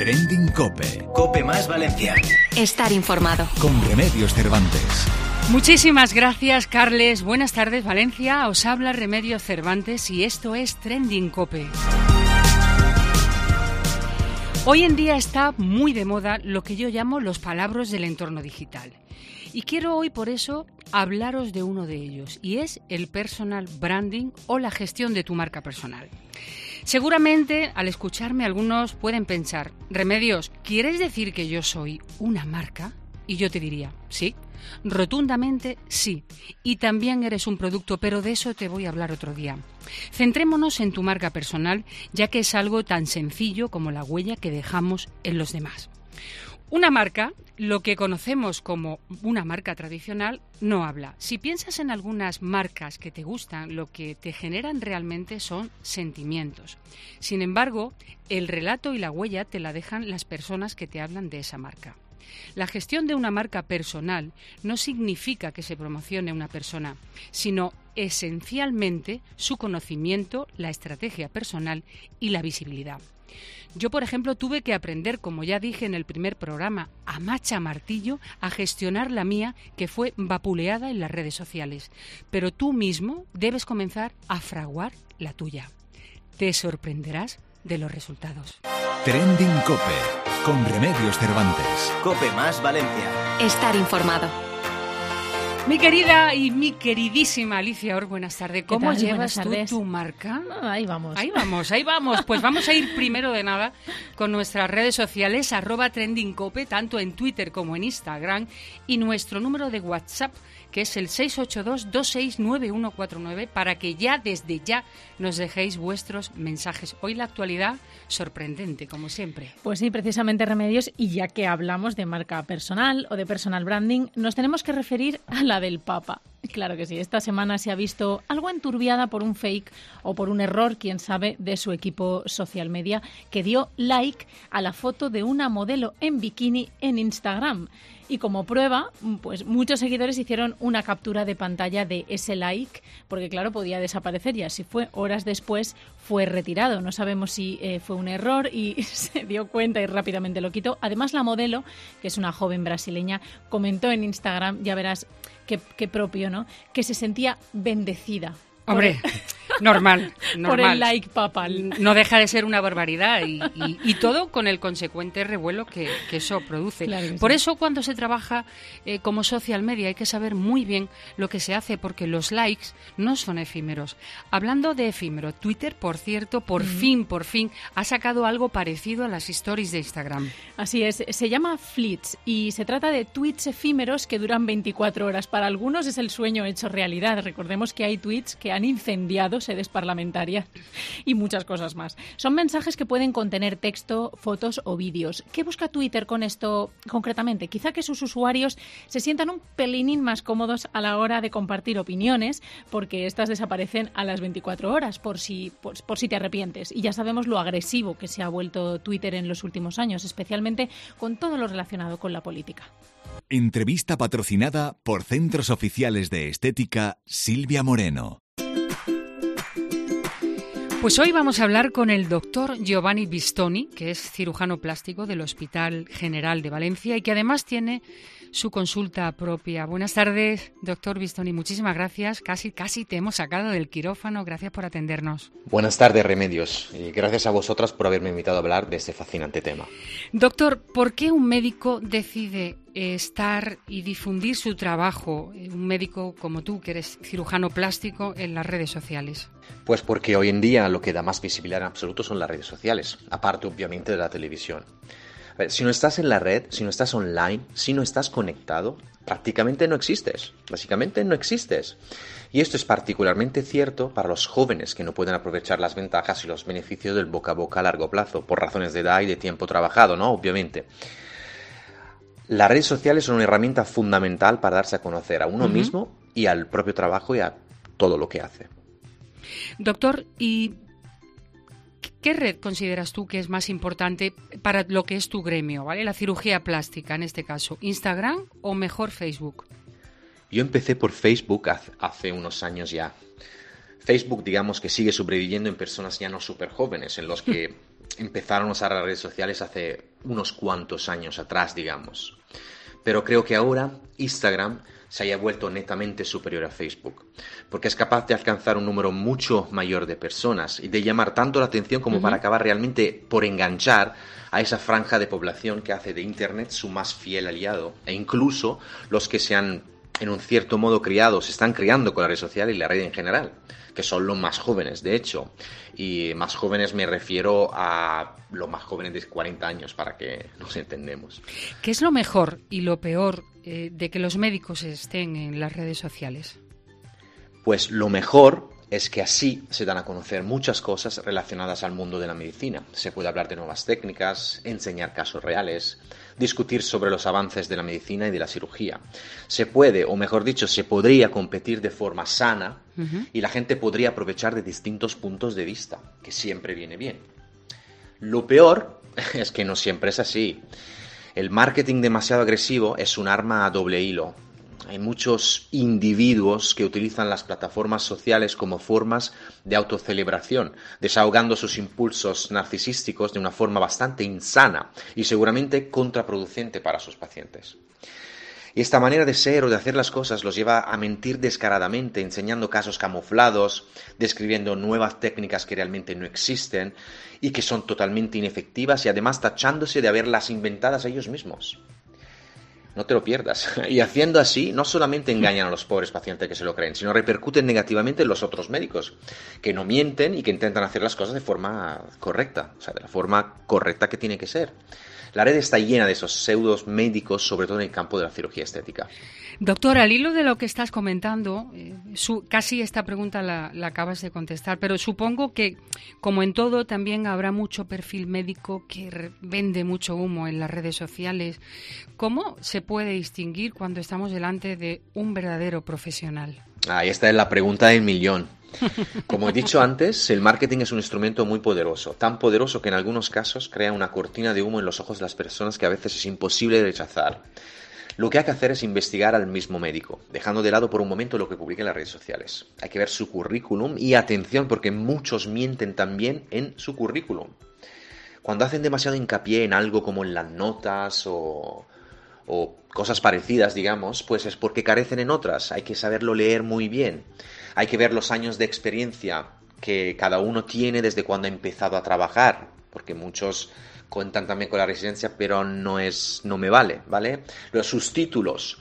Trending Cope. Cope más Valencia. Estar informado. Con Remedios Cervantes. Muchísimas gracias, Carles. Buenas tardes, Valencia. Os habla Remedios Cervantes y esto es Trending Cope. Hoy en día está muy de moda lo que yo llamo los palabras del entorno digital. Y quiero hoy por eso hablaros de uno de ellos, y es el personal branding o la gestión de tu marca personal. Seguramente al escucharme algunos pueden pensar, Remedios, ¿quieres decir que yo soy una marca? Y yo te diría, sí, rotundamente sí. Y también eres un producto, pero de eso te voy a hablar otro día. Centrémonos en tu marca personal, ya que es algo tan sencillo como la huella que dejamos en los demás. Una marca, lo que conocemos como una marca tradicional, no habla. Si piensas en algunas marcas que te gustan, lo que te generan realmente son sentimientos. Sin embargo, el relato y la huella te la dejan las personas que te hablan de esa marca. La gestión de una marca personal no significa que se promocione una persona, sino esencialmente su conocimiento, la estrategia personal y la visibilidad. Yo, por ejemplo, tuve que aprender, como ya dije en el primer programa, a macha martillo, a gestionar la mía, que fue vapuleada en las redes sociales. Pero tú mismo debes comenzar a fraguar la tuya. Te sorprenderás de los resultados. Trending Cope, con Remedios Cervantes. Cope más Valencia. Estar informado. Mi querida y mi queridísima Alicia Or, buenas tardes. ¿Cómo llevas tú tu marca? Ahí vamos. Ahí vamos. Pues vamos a ir primero de nada con nuestras redes sociales, @trendingcope, tanto en Twitter como en Instagram, y nuestro número de WhatsApp, que es el 682-269149, para que ya desde ya nos dejéis vuestros mensajes. Hoy la actualidad sorprendente, como siempre. Pues sí, precisamente, Remedios, y ya que hablamos de marca personal o de personal branding, nos tenemos que referir a la del Papa. Claro que sí, esta semana se ha visto algo enturbiada por un fake o por un error, quién sabe, de su equipo social media, que dio like a la foto de una modelo en bikini en Instagram. Y como prueba, pues muchos seguidores hicieron una captura de pantalla de ese like, porque claro, podía desaparecer, y así fue. Horas después fue retirado. No sabemos si fue un error y se dio cuenta y rápidamente lo quitó. Además, la modelo, que es una joven brasileña, comentó en Instagram, ya verás qué propio, ¿no?, que se sentía bendecida. Hombre, normal. Por el like papal. No deja de ser una barbaridad y todo con el consecuente revuelo que eso produce. Claro que Por sí. eso, cuando se trabaja como social media, hay que saber muy bien lo que se hace, porque los likes no son efímeros. Hablando de efímero, Twitter, por cierto, por fin, ha sacado algo parecido a las stories de Instagram. Así es, se llama Fleets y se trata de tweets efímeros que duran 24 horas. Para algunos es el sueño hecho realidad. Recordemos que hay tweets que han incendiado sedes parlamentarias y muchas cosas más. Son mensajes que pueden contener texto, fotos o vídeos. ¿Qué busca Twitter con esto concretamente? Quizá que sus usuarios se sientan un pelín más cómodos a la hora de compartir opiniones, porque estas desaparecen a las 24 horas, por si te arrepientes. Y ya sabemos lo agresivo que se ha vuelto Twitter en los últimos años, especialmente con todo lo relacionado con la política. Entrevista patrocinada por Centros Oficiales de Estética Silvia Moreno. Pues hoy vamos a hablar con el doctor Giovanni Bistoni, que es cirujano plástico del Hospital General de Valencia y que además tiene su consulta propia. Buenas tardes, doctor Bistoni. Muchísimas gracias. Casi te hemos sacado del quirófano. Gracias por atendernos. Buenas tardes, Remedios. Y gracias a vosotras por haberme invitado a hablar de este fascinante tema. Doctor, ¿por qué un médico decide estar y difundir su trabajo, un médico como tú, que eres cirujano plástico, en las redes sociales? Pues porque hoy en día lo que da más visibilidad en absoluto son las redes sociales, aparte obviamente de la televisión. A ver, si no estás en la red, si no estás online, si no estás conectado, prácticamente no existes. Básicamente no existes. Y esto es particularmente cierto para los jóvenes que no pueden aprovechar las ventajas y los beneficios del boca a boca a largo plazo, por razones de edad y de tiempo trabajado, ¿no? Obviamente. Las redes sociales son una herramienta fundamental para darse a conocer a uno mismo y al propio trabajo y a todo lo que hace. Doctor, ¿y qué red consideras tú que es más importante para lo que es tu gremio, ¿vale? La cirugía plástica, en este caso, ¿Instagram o mejor Facebook? Yo empecé por Facebook hace unos años ya. Facebook, digamos que sigue sobreviviendo en personas ya no súper jóvenes, en los que empezaron a usar las redes sociales hace unos cuantos años atrás, digamos. Pero creo que ahora Instagram se haya vuelto netamente superior a Facebook, porque es capaz de alcanzar un número mucho mayor de personas y de llamar tanto la atención como para acabar realmente por enganchar a esa franja de población que hace de Internet su más fiel aliado, e incluso los que se han, en un cierto modo, se están criando con la red social y la red en general, que son los más jóvenes, de hecho. Y más jóvenes me refiero a los más jóvenes de 40 años, para que nos entendamos. ¿Qué es lo mejor y lo peor de que los médicos estén en las redes sociales? Pues lo mejor es que así se dan a conocer muchas cosas relacionadas al mundo de la medicina. Se puede hablar de nuevas técnicas, enseñar casos reales, discutir sobre los avances de la medicina y de la cirugía. Se puede, o mejor dicho, se podría competir de forma sana y la gente podría aprovechar de distintos puntos de vista, que siempre viene bien. Lo peor es que no siempre es así. El marketing demasiado agresivo es un arma a doble hilo. Hay muchos individuos que utilizan las plataformas sociales como formas de autocelebración, desahogando sus impulsos narcisísticos de una forma bastante insana y seguramente contraproducente para sus pacientes. Y esta manera de ser o de hacer las cosas los lleva a mentir descaradamente, enseñando casos camuflados, describiendo nuevas técnicas que realmente no existen y que son totalmente inefectivas y además tachándose de haberlas inventadas ellos mismos. No te lo pierdas. Y haciendo así, no solamente engañan a los pobres pacientes que se lo creen, sino repercuten negativamente en los otros médicos, que no mienten y que intentan hacer las cosas de forma correcta, o sea, de la forma correcta que tiene que ser. La red está llena de esos pseudos médicos, sobre todo en el campo de la cirugía estética. Doctor, al hilo de lo que estás comentando, casi esta pregunta la acabas de contestar, pero supongo que, como en todo, también habrá mucho perfil médico que vende mucho humo en las redes sociales. ¿Cómo se puede distinguir cuando estamos delante de un verdadero profesional? Esta es la pregunta del millón. Como he dicho antes, el marketing es un instrumento muy poderoso, tan poderoso que en algunos casos crea una cortina de humo en los ojos de las personas que a veces es imposible de rechazar. Lo que hay que hacer es investigar al mismo médico, dejando de lado por un momento lo que publica en las redes sociales. Hay que ver su currículum y atención, porque muchos mienten también en su currículum. Cuando hacen demasiado hincapié en algo como en las notas o cosas parecidas, digamos, pues es porque carecen en otras. Hay que saberlo leer muy bien. Hay que ver los años de experiencia que cada uno tiene desde cuando ha empezado a trabajar, porque muchos cuentan también con la residencia, pero no me vale, ¿vale? Sus títulos,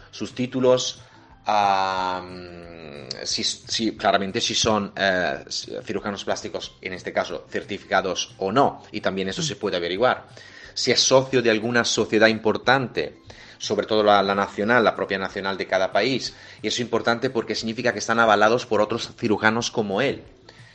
claramente si son cirujanos plásticos, en este caso, certificados o no, y también eso se puede averiguar. Si es socio de alguna sociedad importante, sobre todo la nacional, la propia nacional de cada país, y eso es importante porque significa que están avalados por otros cirujanos como él.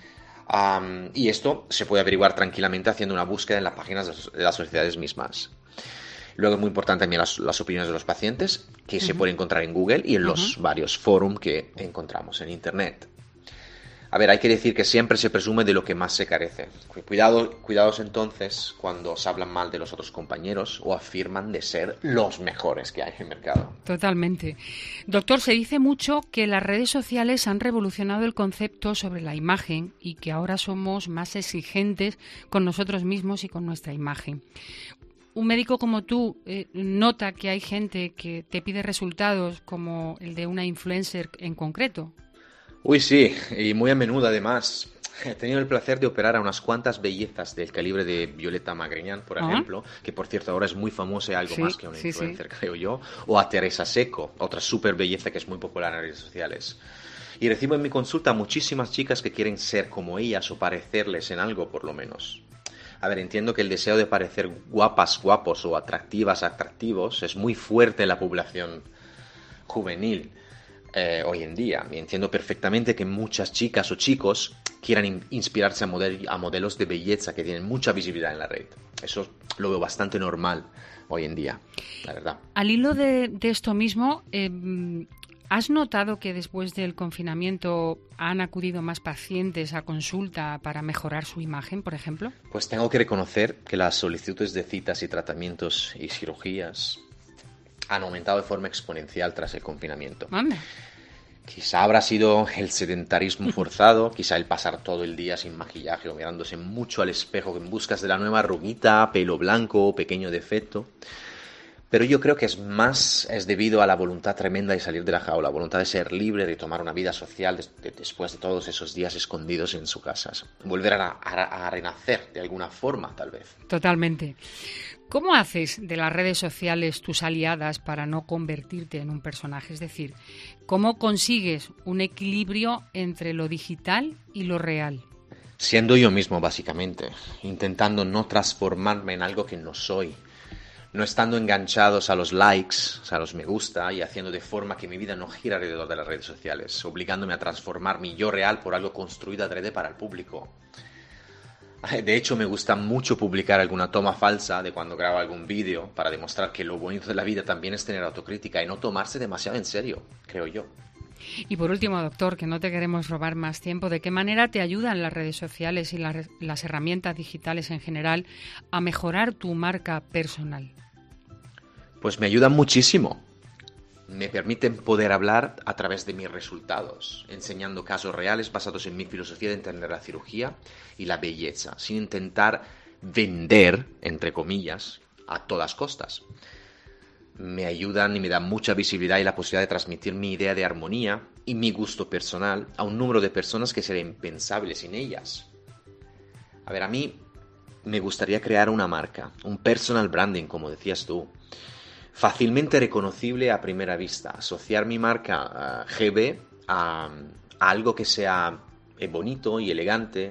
Y esto se puede averiguar tranquilamente haciendo una búsqueda en las páginas de las sociedades mismas. Luego es muy importante también las opiniones de los pacientes, que se pueden encontrar en Google y en los varios foros que encontramos en Internet. A ver, hay que decir que siempre se presume de lo que más se carece. Cuidados entonces cuando os hablan mal de los otros compañeros o afirman de ser los mejores que hay en el mercado. Totalmente. Doctor, se dice mucho que las redes sociales han revolucionado el concepto sobre la imagen y que ahora somos más exigentes con nosotros mismos y con nuestra imagen. Un médico como tú nota que hay gente que te pide resultados como el de una influencer en concreto. Uy, sí, y muy a menudo además. He tenido el placer de operar a unas cuantas bellezas del calibre de Violeta Magriñán, por ejemplo, que por cierto ahora es muy famosa y algo más que una influencer, creo yo, o a Teresa Seco, otra súper belleza que es muy popular en redes sociales. Y recibo en mi consulta muchísimas chicas que quieren ser como ellas o parecerles en algo, por lo menos. A ver, entiendo que el deseo de parecer guapas, guapos o atractivas, atractivos es muy fuerte en la población juvenil. Hoy en día. Y entiendo perfectamente que muchas chicas o chicos quieran inspirarse a modelos de belleza que tienen mucha visibilidad en la red. Eso lo veo bastante normal hoy en día, la verdad. Al hilo de esto mismo, ¿has notado que después del confinamiento han acudido más pacientes a consulta para mejorar su imagen, por ejemplo? Pues tengo que reconocer que las solicitudes de citas y tratamientos y cirugías han aumentado de forma exponencial tras el confinamiento. ¿Dónde? Quizá habrá sido el sedentarismo forzado, quizá el pasar todo el día sin maquillaje o mirándose mucho al espejo en busca de la nueva arruguita, pelo blanco, pequeño defecto. Pero yo creo que es debido a la voluntad tremenda de salir de la jaula, voluntad de ser libre, de tomar una vida social después de todos esos días escondidos en sus casas. Volver a renacer de alguna forma, tal vez. Totalmente. ¿Cómo haces de las redes sociales tus aliadas para no convertirte en un personaje? Es decir, ¿cómo consigues un equilibrio entre lo digital y lo real? Siendo yo mismo, básicamente, intentando no transformarme en algo que no soy. No estando enganchados a los likes, a los me gusta y haciendo de forma que mi vida no gira alrededor de las redes sociales, obligándome a transformar mi yo real por algo construido adrede para el público. De hecho, me gusta mucho publicar alguna toma falsa de cuando grabo algún vídeo para demostrar que lo bonito de la vida también es tener autocrítica y no tomarse demasiado en serio, creo yo. Y por último, doctor, que no te queremos robar más tiempo, ¿de qué manera te ayudan las redes sociales y las herramientas digitales en general a mejorar tu marca personal? Pues me ayudan muchísimo. Me permiten poder hablar a través de mis resultados, enseñando casos reales basados en mi filosofía de entender la cirugía y la belleza, sin intentar vender, entre comillas, a todas costas. Me ayudan y me dan mucha visibilidad y la posibilidad de transmitir mi idea de armonía y mi gusto personal a un número de personas que sería impensable sin ellas. A ver, a mí me gustaría crear una marca, un personal branding, como decías tú, fácilmente reconocible a primera vista, asociar mi marca GB a algo que sea bonito y elegante.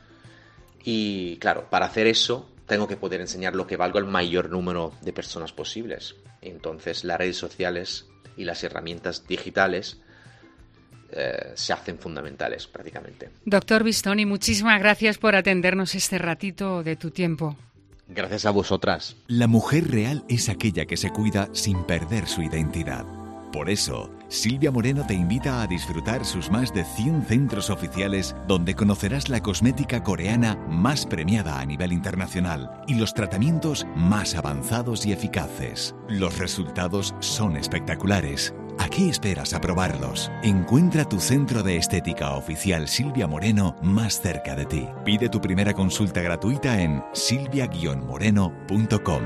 Y claro, para hacer eso tengo que poder enseñar lo que valgo al mayor número de personas posibles. Entonces las redes sociales y las herramientas digitales se hacen fundamentales prácticamente. Doctor Bistoni, muchísimas gracias por atendernos este ratito de tu tiempo. Gracias a vosotras. La mujer real es aquella que se cuida sin perder su identidad. Por eso, Silvia Moreno te invita a disfrutar sus más de 100 centros oficiales donde conocerás la cosmética coreana más premiada a nivel internacional y los tratamientos más avanzados y eficaces. Los resultados son espectaculares. ¿A qué esperas a probarlos? Encuentra tu centro de estética oficial Silvia Moreno más cerca de ti. Pide tu primera consulta gratuita en silvia-moreno.com.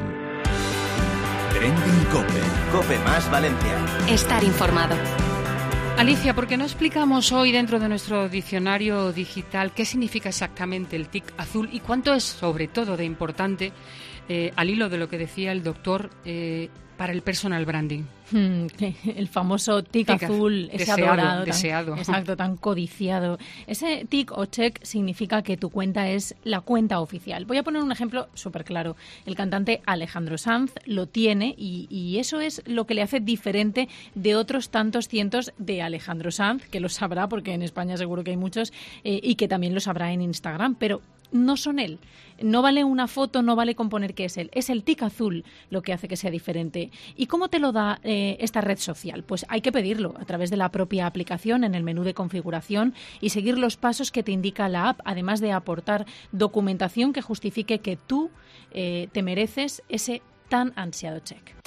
Trending Cope. Cope más Valencia. Estar informado. Alicia, ¿por qué no explicamos hoy dentro de nuestro diccionario digital qué significa exactamente el tic azul y cuánto es sobre todo de importante, al hilo de lo que decía el doctor, para el personal branding? El famoso tic azul, ese adorado, deseado. Exacto, tan codiciado. Ese tic o check significa que tu cuenta es la cuenta oficial. Voy a poner un ejemplo súper claro. El cantante Alejandro Sanz lo tiene y eso es lo que le hace diferente de otros tantos cientos de Alejandro Sanz, que lo sabrá porque en España seguro que hay muchos, y que también lo sabrá en Instagram, pero no son él. No vale una foto, no vale con poner que es él. Es el tic azul lo que hace que sea diferente. ¿Y cómo te lo da esta red social? Pues hay que pedirlo a través de la propia aplicación en el menú de configuración y seguir los pasos que te indica la app, además de aportar documentación que justifique que tú te mereces ese tan ansiado check.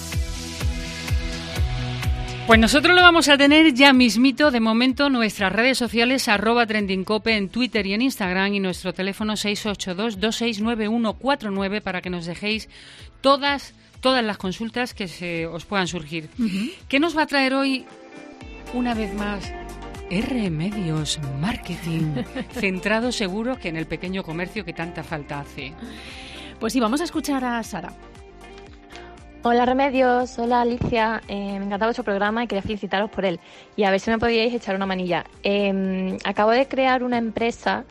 Pues nosotros lo vamos a tener ya mismito. De momento, nuestras redes sociales @trendingcope en Twitter y en Instagram y nuestro teléfono 682-269149 para que nos dejéis todas las consultas que se os puedan surgir. Uh-huh. ¿Qué nos va a traer hoy, una vez más, R-Medios Marketing? Centrado seguro que en el pequeño comercio que tanta falta hace. Pues sí, vamos a escuchar a Sara. Hola Remedios, hola Alicia, me encanta vuestro programa y quería felicitaros por él y a ver si me podíais echar una manilla. Acabo de crear una empresa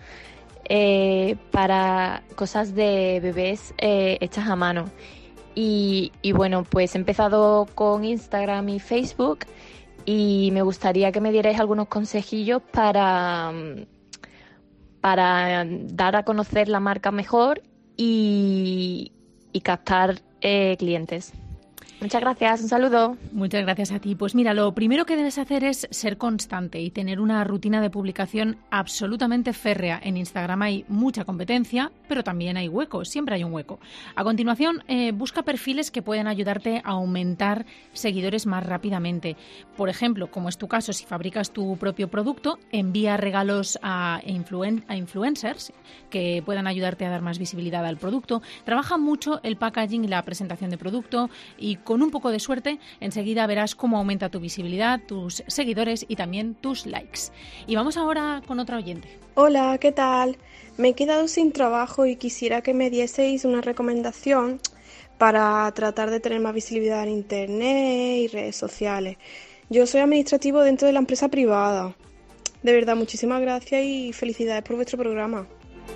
para cosas de bebés hechas a mano y bueno, pues he empezado con Instagram y Facebook y me gustaría que me dierais algunos consejillos para dar a conocer la marca mejor y captar clientes. Muchas gracias, un saludo. Muchas gracias a ti. Pues mira, lo primero que debes hacer es ser constante y tener una rutina de publicación absolutamente férrea. En Instagram hay mucha competencia, pero también hay huecos, siempre hay un hueco. A continuación, busca perfiles que puedan ayudarte a aumentar seguidores más rápidamente. Por ejemplo, como es tu caso, si fabricas tu propio producto, envía regalos a influencers que puedan ayudarte a dar más visibilidad al producto. Trabaja mucho el packaging y la presentación de producto y con un poco de suerte enseguida verás cómo aumenta tu visibilidad, tus seguidores y también tus likes. Y vamos ahora con otra oyente. Hola, ¿qué tal? Me he quedado sin trabajo y quisiera que me dieseis una recomendación para tratar de tener más visibilidad en internet y redes sociales. Yo soy administrativo dentro de la empresa privada. De verdad, muchísimas gracias y felicidades por vuestro programa.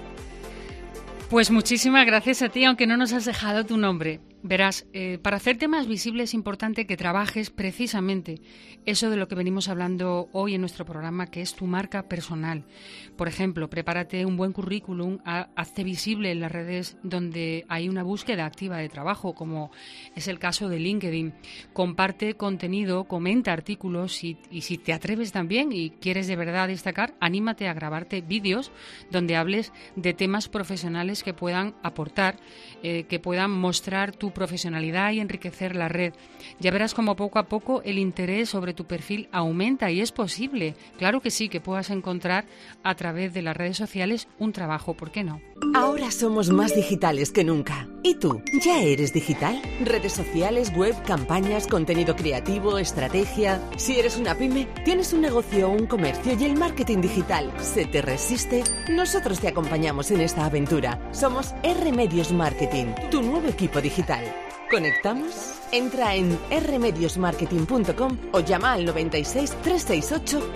Pues muchísimas gracias a ti, aunque no nos has dejado tu nombre. Verás, para hacerte más visible es importante que trabajes precisamente eso de lo que venimos hablando hoy en nuestro programa, que es tu marca personal. Por ejemplo, prepárate un buen currículum, hazte visible en las redes donde hay una búsqueda activa de trabajo, como es el caso de LinkedIn. Comparte contenido, comenta artículos y si te atreves también y quieres de verdad destacar, anímate a grabarte vídeos donde hables de temas profesionales que puedan aportar, que puedan mostrar tu profesionalidad y enriquecer la red. Ya verás cómo poco a poco el interés sobre tu perfil aumenta y es posible, claro que sí, que puedas encontrar a través de las redes sociales un trabajo, ¿por qué no? Ahora somos más digitales que nunca. ¿Y tú? ¿Ya eres digital? Redes sociales, web, campañas, contenido creativo, estrategia. Si eres una pyme, tienes un negocio o un comercio y el marketing digital se te resiste, nosotros te acompañamos en esta aventura. Somos R-Medios Marketing, tu nuevo equipo digital. ¿Conectamos? Entra en rmediosmarketing.com o llama al 96 368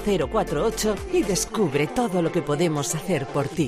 4048 y descubre todo lo que podemos hacer por ti.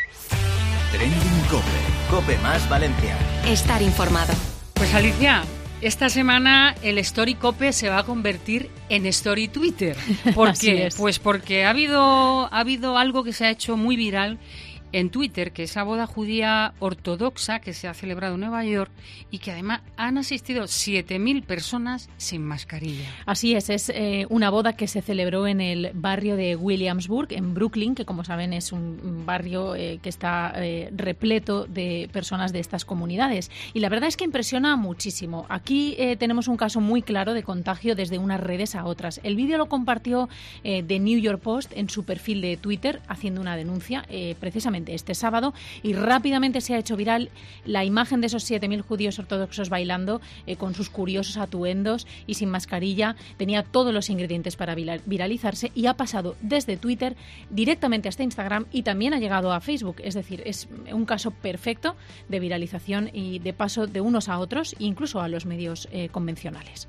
Trending Cope. Cope más Valencia. Estar informado. Pues Alicia, esta semana el Story Cope se va a convertir en Story Twitter. ¿Por qué? Pues porque ha habido algo que se ha hecho muy viral en Twitter, que es la boda judía ortodoxa que se ha celebrado en Nueva York y que además han asistido 7.000 personas sin mascarilla. Así es una boda que se celebró en el barrio de Williamsburg, en Brooklyn, que como saben es un barrio que está repleto de personas de estas comunidades. Y la verdad es que impresiona muchísimo. Aquí tenemos un caso muy claro de contagio desde unas redes a otras. El vídeo lo compartió The New York Post en su perfil de Twitter, haciendo una denuncia precisamente este sábado, y rápidamente se ha hecho viral la imagen de esos 7.000 judíos ortodoxos bailando con sus curiosos atuendos y sin mascarilla. Tenía todos los ingredientes para viralizarse y ha pasado desde Twitter directamente hasta Instagram y también ha llegado a Facebook. Es decir, es un caso perfecto de viralización y de paso de unos a otros, incluso a los medios convencionales.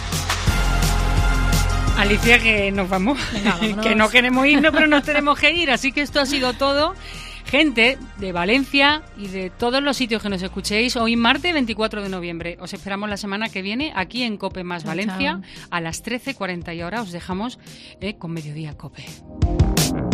Alicia, que nos vamos. Venga, que no queremos irnos, pero nos tenemos que ir. Así que esto ha sido todo. Gente de Valencia y de todos los sitios que nos escuchéis, hoy martes 24 de noviembre. Os esperamos la semana que viene aquí en Cope más Valencia a las 13:40 y ahora os dejamos con Mediodía Cope.